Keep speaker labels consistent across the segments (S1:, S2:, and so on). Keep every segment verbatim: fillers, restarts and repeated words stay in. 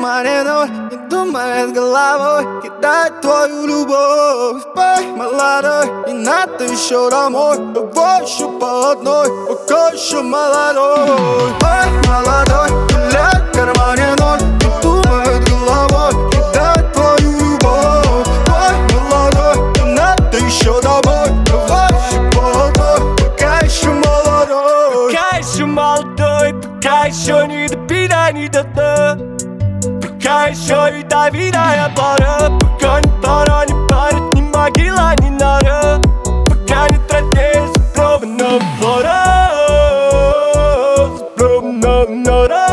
S1: кармане ноль, не думает головой кидать твою любовь. Пой, молодой, не надо еще домой, давай еще по одной, пока еще молодой. Пой, молодой, гуляй в кармане ноль, не думает головой кидать твою любовь. Пой, молодой, не надо еще домой, давай еще по одной, пока еще молодой.
S2: Пока еще молодой, пока еще не до пина, не до дна. Пока еще и до видная пора. Пока ни пора, ни парит, ни могила, ни нора. Пока не труднее запробованного двора. Запробованного нора.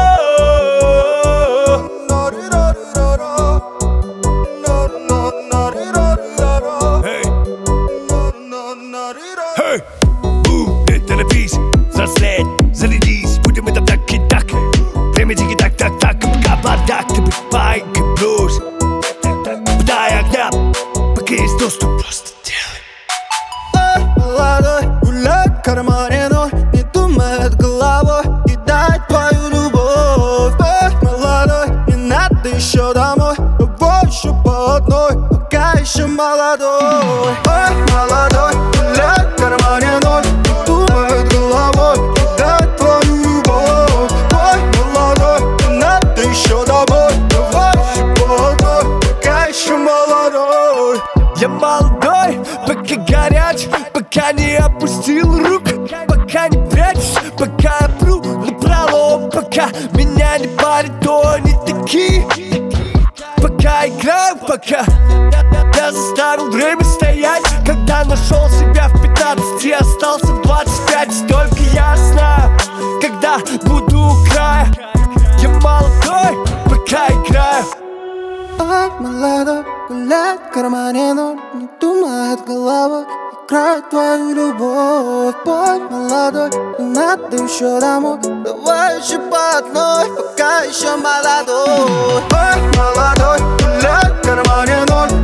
S3: Эй, у, не торопись, взрослеть, зарядись, будем это так и так. Время тики-так, так, так, пока бардак, ты быть байкой блюз. Подай огня, пока есть доступ, просто делай.
S1: Молодой, гуляй в кармане ноль, не думает головой кидать твою любовь. Ой, молодой, не надо еще домой, давай еще по одной, пока еще молодой. Ой, молодой, гуляй в кармане ноль, не думает головой кидать твою любовь. Ой, молодой, не надо еще домой, давай еще по одной, пока еще молодой.
S2: Я молодой, пока горяч, пока не опустил рук, пока не прячусь, пока я пру напролом, пока меня не парит, то не такие. Пока играю, пока я заставил время стоять, когда нашел себя в пятнадцати, остался в двадцать пять. Только я знаю, когда буду у края. Я молодой, пока играю.
S1: Ой, молодой, гуляй в кармане ноль, не думает головой играет твою любовь. Пой, молодой, не надо еще домой, давай еще по одной, пока еще молодой. Ой, молодой, гуляй в кармане ноль,